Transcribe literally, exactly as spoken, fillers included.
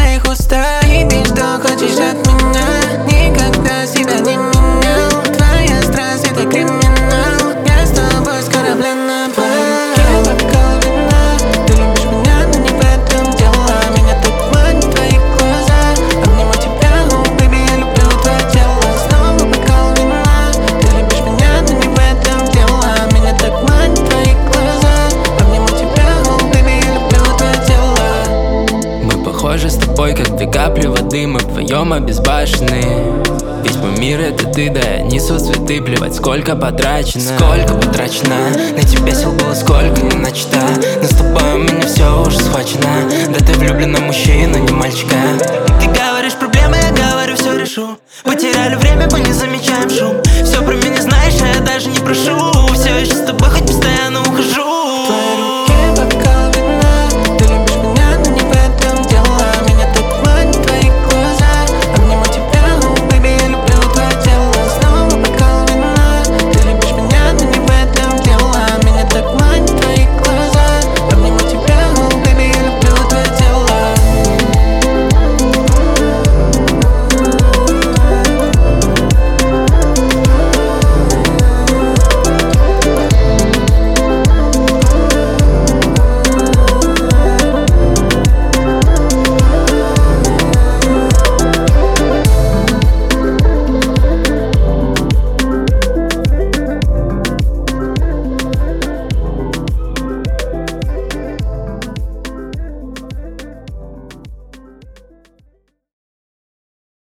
твоих устах. И ты что хочешь от меня? Никогда себя не менял. Твоя страсть — это криминал. Я с тобой с корабля на бал. Я бокал вина. Ты любишь меня, но не в этом дело. Меня так манит в твоих глазах. Обниму тебя, oh baby, я люблю твое тело. Снова бокал вина. Ты любишь меня, но не в этом дело. Меня так манит в твоих глазах. Обниму тебя, oh baby, я люблю твое тело. Мы похожи с тобой, как две капли воды. Мы вдвоем обезбашены. Весь мой мир — это ты, да я несу цветы. Плевать, сколько потрачено. Сколько потрачено. На тебя сил было сколько не начата. Но с тобой у меня все уже схвачено. Да ты влюблена в мужчину, не мальчика.